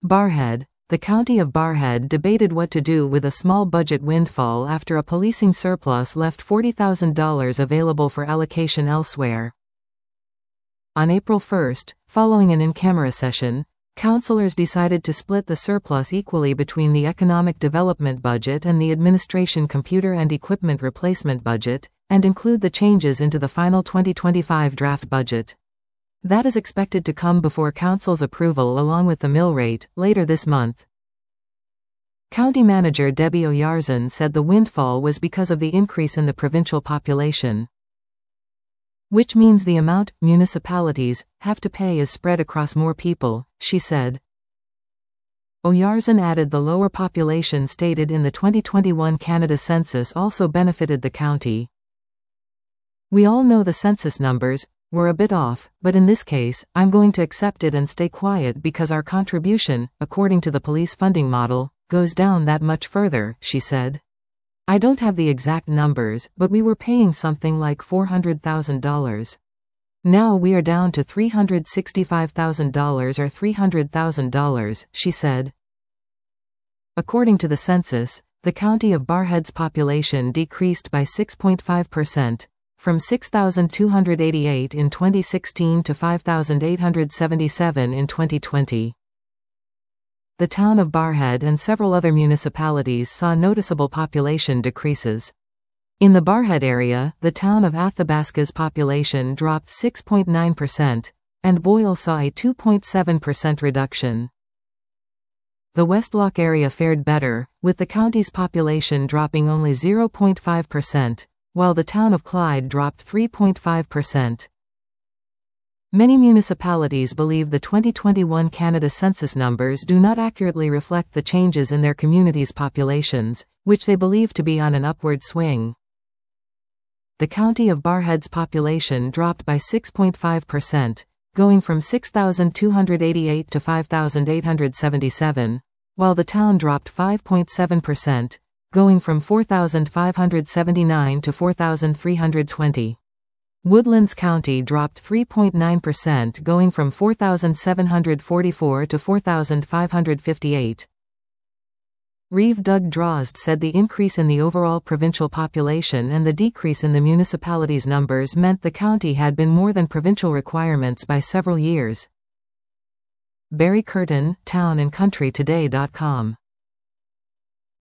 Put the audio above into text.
Barrhead. The county of Barrhead debated what to do with a small budget windfall after a policing surplus left $40,000 available for allocation elsewhere. On April 1, following an in-camera session, councillors decided to split the surplus equally between the economic development budget and the administration computer and equipment replacement budget, and include the changes into the final 2025 draft budget. That is expected to come before Council's approval along with the mill rate, later this month. County Manager Debbie Oyarzun said the windfall was because of the increase in the provincial population, which means the amount municipalities have to pay is spread across more people, she said. Oyarzun added the lower population stated in the 2021 Canada census also benefited the county. We all know the census numbers were a bit off, but in this case, I'm going to accept it and stay quiet because our contribution, according to the police funding model, goes down that much further, she said. I don't have the exact numbers, but we were paying something like $400,000. Now we are down to $365,000 or $300,000, she said. According to the census, the county of Barrhead's population decreased by 6.5%. From 6,288 in 2016 to 5,877 in 2020. The town of Barrhead and several other municipalities saw noticeable population decreases. In the Barrhead area, the town of Athabasca's population dropped 6.9%, and Boyle saw a 2.7% reduction. The Westlock area fared better, with the county's population dropping only 0.5%. While the town of Clyde dropped 3.5%. Many municipalities believe the 2021 Canada census numbers do not accurately reflect the changes in their communities' populations, which they believe to be on an upward swing. The county of Barrhead's population dropped by 6.5%, going from 6,288 to 5,877, while the town dropped 5.7%. Going from 4,579 to 4,320. Woodlands County dropped 3.9%, going from 4,744 to 4,558. Reeve Doug Drozd said the increase in the overall provincial population and the decrease in the municipalities' numbers meant the county had been more than provincial requirements by several years. Barry Curtin, townandcountrytoday.com